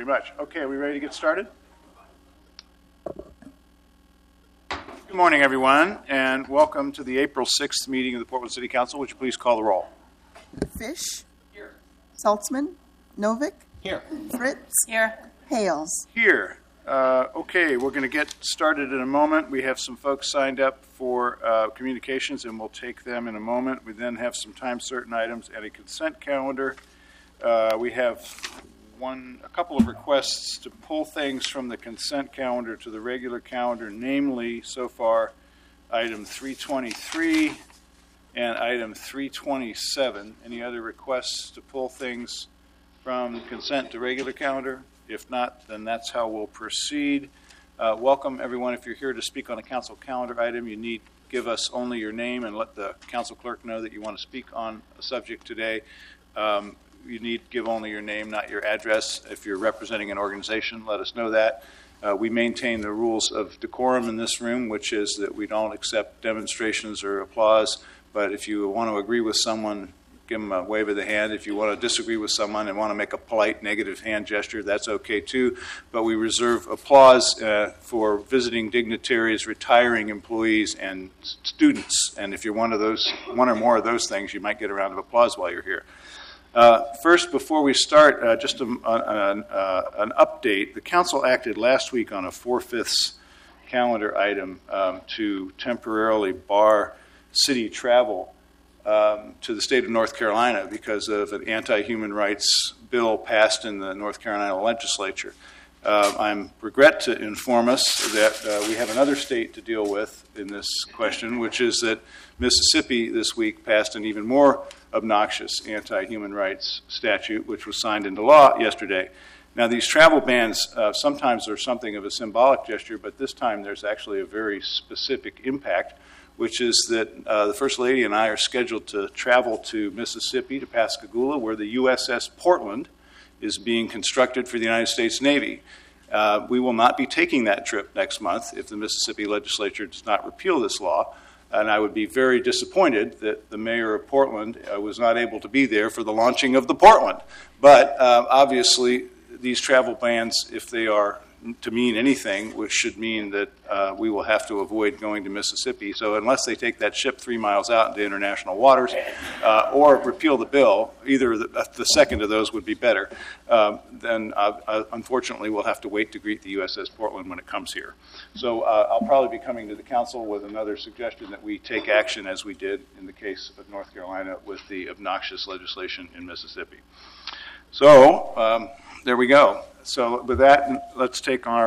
very much. Okay, are we ready to get started? Good morning, everyone, and welcome to the April 6th meeting of the Portland City Council. Would you please call the roll? Fish. Here. Saltzman. Novick. Here. Fritz. Here. Hales. Here. Okay, we're going to get started in a moment. We have some folks signed up for communications, and we'll take them in a moment. We then have some time-certain items and a consent calendar. We have a couple of requests to pull things from the consent calendar to the regular calendar, namely, so far, item 323 and item 327. Any other requests to pull things from consent to regular calendar? If not, then that's how we'll proceed. Welcome, everyone. If you're here to speak on a council calendar item, you need to give us only your name and let the council clerk know that you want to speak on a subject today. You need to give only your name, not your address. If you're representing an organization, let us know that. We maintain the rules of decorum in this room, which is that we don't accept demonstrations or applause. But if you want to agree with someone, give them a wave of the hand. If you want to disagree with someone and want to make a polite negative hand gesture, that's okay too. But we reserve applause for visiting dignitaries, retiring employees, and students. And if you're one or more of those things, you might get a round of applause while you're here. First, before we start, just an update. The council acted last week on a 4/5 calendar item to temporarily bar city travel to the state of North Carolina because of an anti-human rights bill passed in the North Carolina legislature. I regret to inform us that we have another state to deal with in this question, which is that Mississippi this week passed an even more obnoxious anti-human rights statute, which was signed into law yesterday. Now, these travel bans sometimes are something of a symbolic gesture, but this time there's actually a very specific impact, which is that the First Lady and I are scheduled to travel to Mississippi, to Pascagoula, where the USS Portland is being constructed for the United States Navy. We will not be taking that trip next month if the Mississippi legislature does not repeal this law, and I would be very disappointed that the mayor of Portland was not able to be there for the launching of the Portland. But obviously, these travel bans, if they are to mean anything, which should mean that we will have to avoid going to Mississippi. So unless they take that ship 3 miles out into international waters or repeal the bill, either the second of those would be better, then unfortunately we'll have to wait to greet the USS Portland when it comes here. So I'll probably be coming to the council with another suggestion that we take action as we did in the case of North Carolina with the obnoxious legislation in Mississippi. So there we go. So with that, let's take our